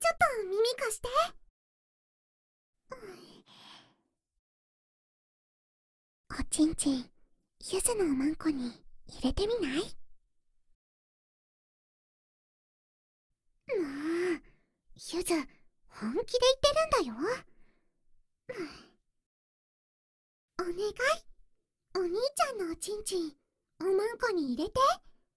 ちょっと耳貸して。おちんちん、ゆずのおまんこに入れてみない？もう、ゆず、本気で言ってるんだよ。お願い、お兄ちゃんのおちんちん、おまんこに入れて。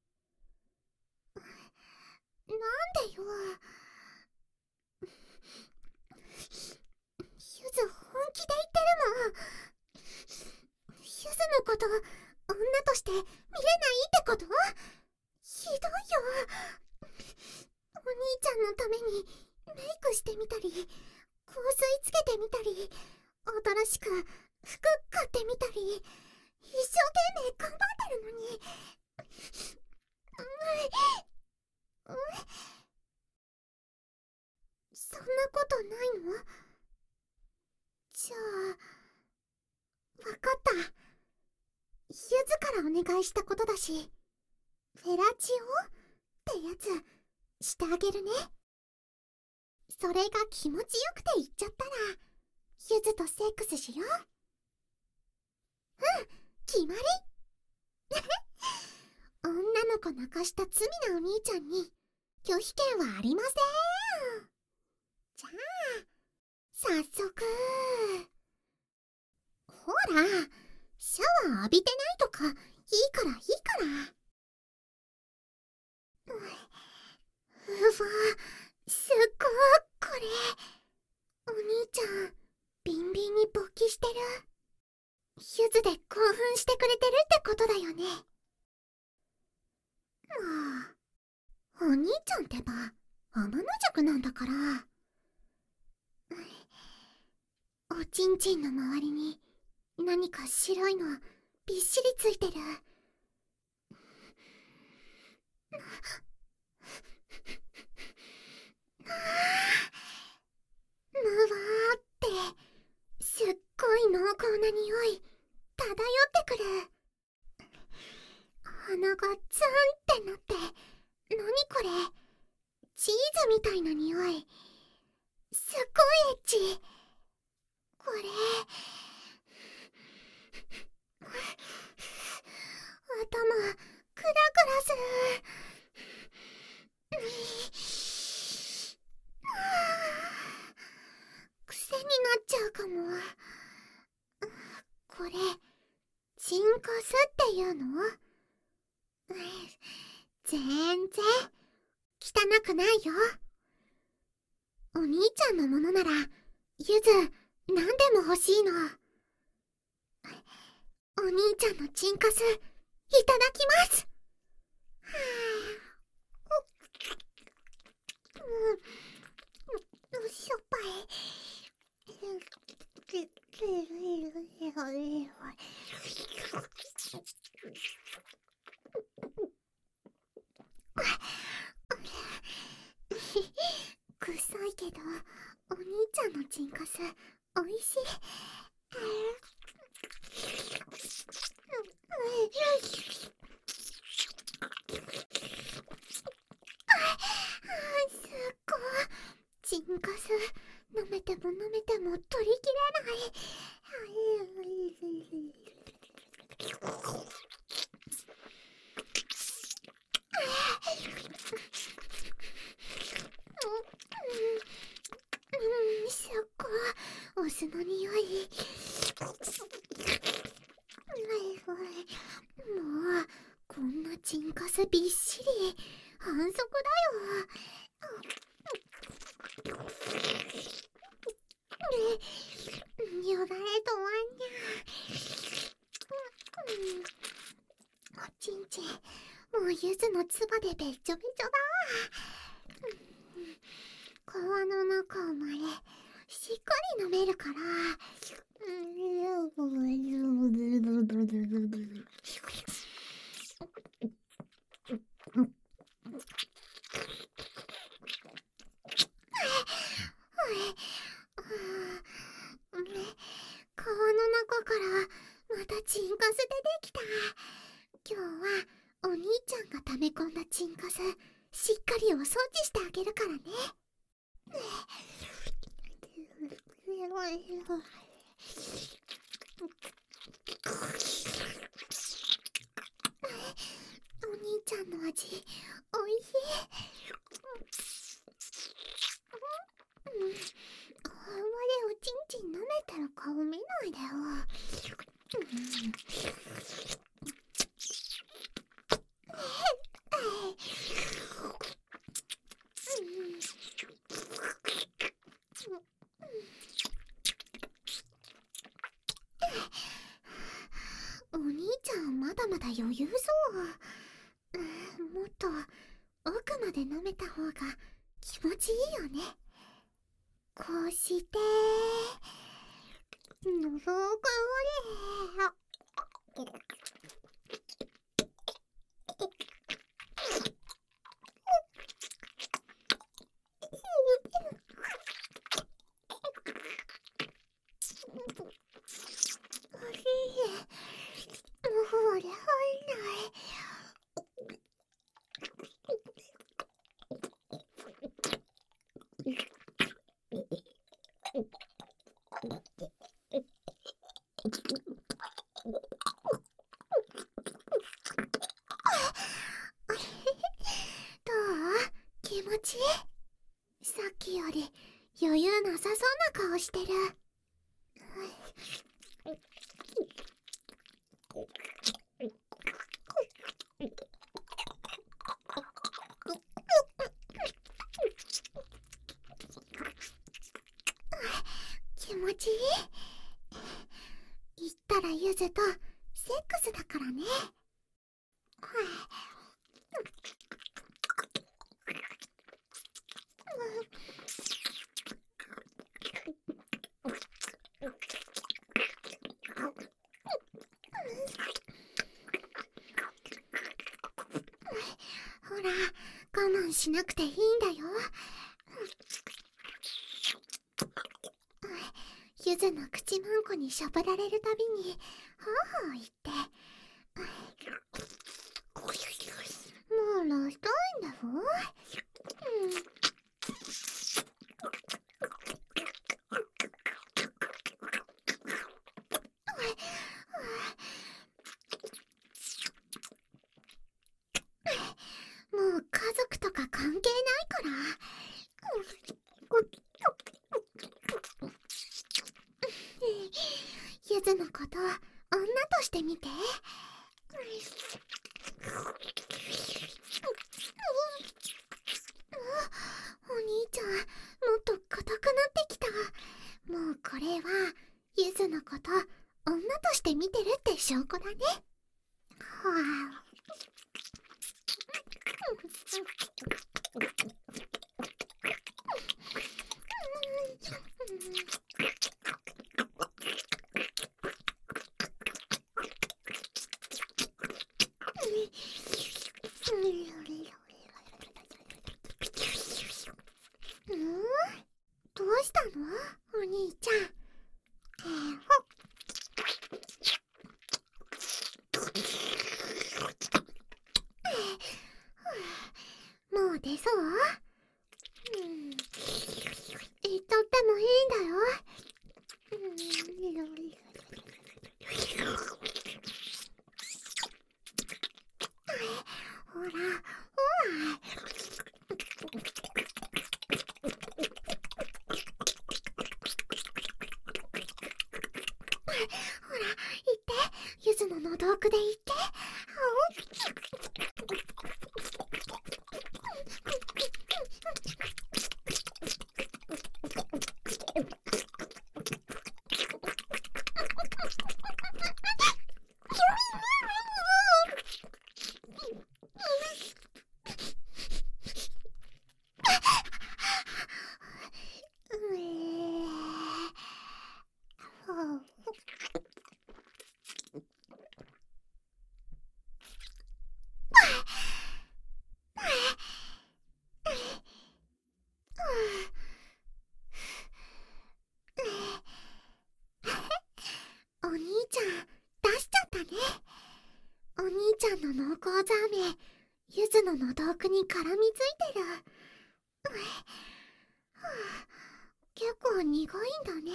なんでよ。ゆず、本気で言ってるの。ゆずのこと、女として見れないってこと？ひどいよ。お兄ちゃんのためにメイクしてみたり、香水つけてみたり、新しく服買ってみたり、一生懸命頑張ってるのに。そんなことないの？じゃあ、わかった。ゆずからお願いしたことだし、フェラチオってやつしてあげるね。それが気持ちよくて言っちゃったら、ゆずとセックスしよう。うん、決まり。女の子泣かした罪なお兄ちゃんに拒否権はありません。じゃあ、早速。ほら、シャワー浴びてないとかいいからいいから。うわ、すっごー、これ。お兄ちゃん、ビンビンに勃起してる。ゆずで興奮してくれてるってことだよね。もう、お兄ちゃんってば天の弱なんだから。おちんちんの周りに何か白いのびっしりついてる。むわーって、すっごい濃厚な匂い漂ってくる。鼻がツンってなって、何これ、チーズみたいな匂い。すっごいエッチ。これ、頭クラクラする。癖になっちゃうかも。これ、チンコスっていうの？全然汚くないよ。お兄ちゃんのものならゆず何でも欲しいの。お兄ちゃんのチンカスいただきます。しょっぱい。臭いけどお兄ちゃんのチンカスおいしい。すっごいチンカス舐めても舐めても取りきれない。すっごいお酢の匂い。もうこんなチンカスびっしり反則だよ。よだれとわんにゃ。おちんちんもうゆずのつばでべっちょべちょだ。皮の中までしっかり飲めるから。皮の中からまたチンカス出てきた。今日はお兄ちゃんが溜め込んだチンカスしっかりお掃除してあげるからね。 お兄ちゃんの味、おいしい。あんまりおちんちん舐めてる顔見ないでよ。お兄ちゃんまだまだ余裕そう。もっと奥まで舐めた方が気持ちいいよね。こうしてのぞくれ。もう俺入んない。どう？気持ちいい？さっきより余裕なさそうな顔してる。気持ちいい？言ったらゆずとセックスだからね。ほら、我慢しなくていいんだよ。ゆずの口まんこにしゃぶられるたびにはぁはぁ言って、もうラストインだぞ。もう家族とか関係ないから。ゆずのこと女として見て。お兄ちゃん、もっと硬くなってきた。もうこれはゆずのこと女として見てるって証拠だね。はあ。どうしたの？お兄ちゃん。もう出そう？言っとってもいいんだよ。ほら、ほら。ほら、言って。ゆずの喉奥で言って。お兄ちゃん、出しちゃったね。お兄ちゃんの濃厚ザーメン、ゆずの喉奥に絡みついてる。 結構苦いんだね。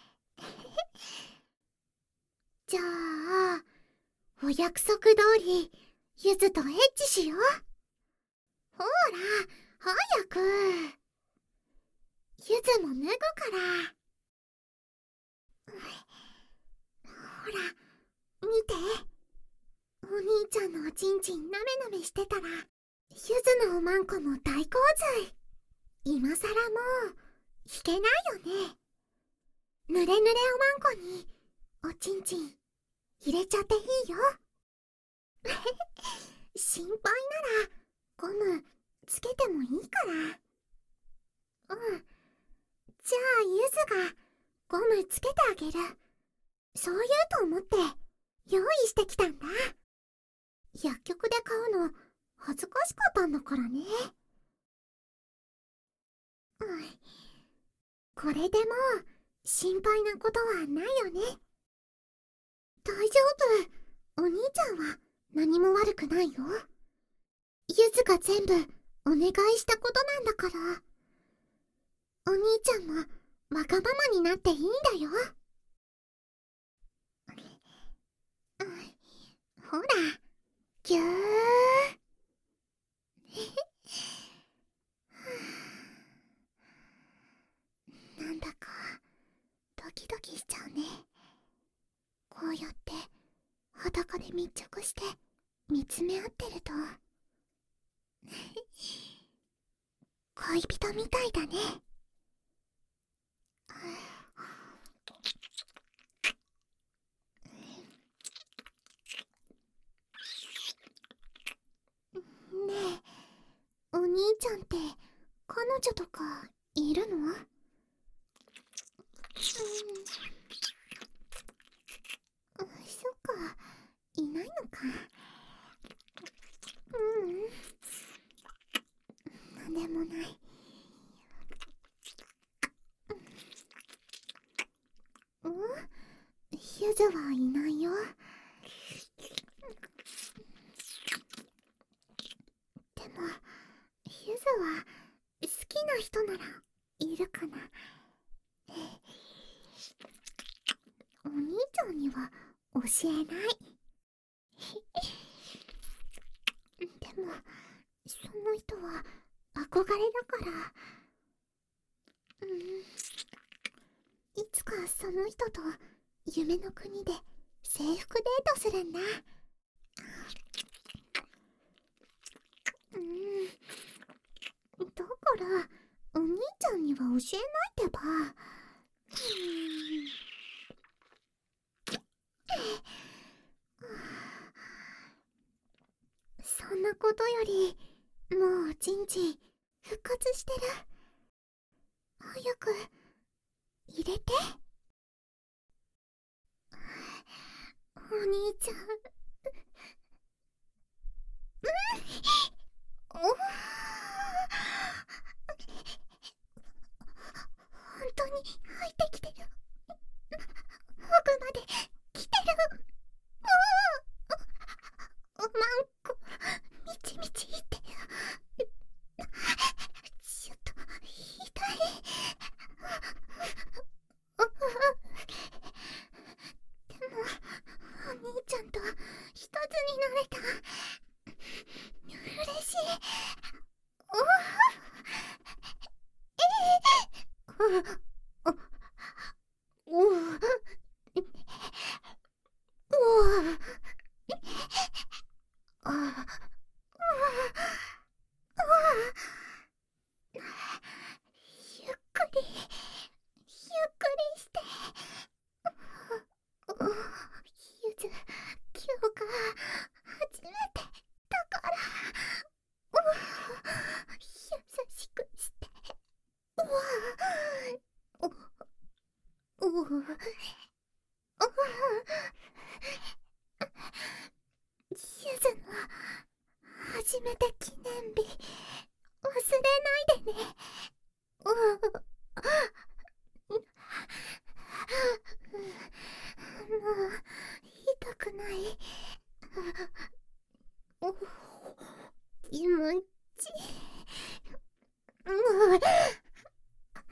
じゃあ、お約束通り、ゆずとエッチしよう。ほら、早く。ゆずも脱ぐから。ほら、見て。お兄ちゃんのおちんちんなめなめしてたら、ゆずのおまんこも大洪水。今さらもう、引けないよね。ぬれぬれおまんこに、おちんちん、入れちゃっていいよ。心配なら、ゴム、つけてもいいから。うん。じゃあ、ゆずが、ゴムつけてあげる。そう言うと思って、用意してきたんだ。薬局で買うの、恥ずかしかったんだからね。うん。これでもう、心配なことはないよね。大丈夫。お兄ちゃんは何も悪くないよ。ゆずが全部お願いしたことなんだから。お兄ちゃんもわがままになっていいんだよ。ほら、ぎゅー。なんだかドキドキしちゃうね。こうやって裸で密着して見つめ合ってると恋人みたいだね。ねえ、お兄ちゃんって彼女とかいるの？そっか、いないのか。なんでもない。ゆずはいないよ。でも、ゆずは好きな人ならいるかな。お兄ちゃんには教えない。でも、その人は憧れだから。いつかその人と夢の国で制服デートするんだ。だからお兄ちゃんには教えないってば。そんなことより、もうおちんちん復活してる。早く入れて。お兄ちゃん。お本当に入ってきてる。奥まで来てる。おまんこみちみちいってちょっと痛い。でもお兄ちゃんと一つになれた。嬉しい。おおおあゆっくりゆっくりして。ゆず、今日が初めてだから優しくして。おおおゆずの初めて記念日忘れないでね。もう痛くない。気持ちもう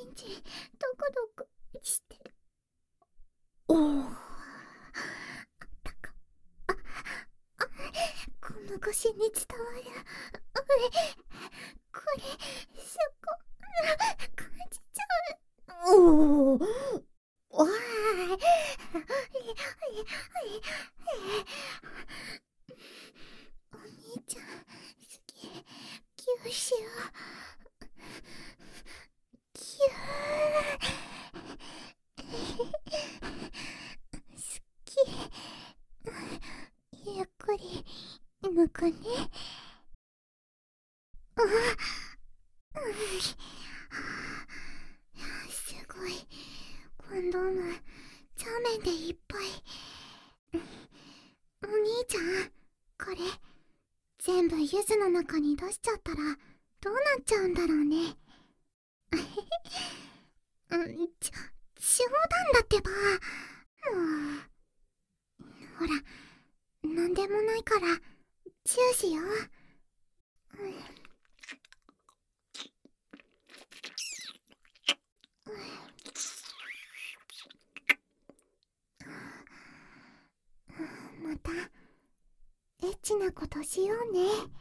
ちんちんドクドクしてる。おお、あったか。この腰に伝わる。これすご感じちゃう。おお、わーい。お兄ちゃん好き。キューしよう。キュー好き。ゆっくり抜くね。すごい。コンドームチャーメンでいっぱい。お兄ちゃん、これ全部ユズの中に出しちゃったらどうなっちゃうんだろうね。冗談だってば。もうほら、なんでもないからチューしよう。またエッチなことしようね。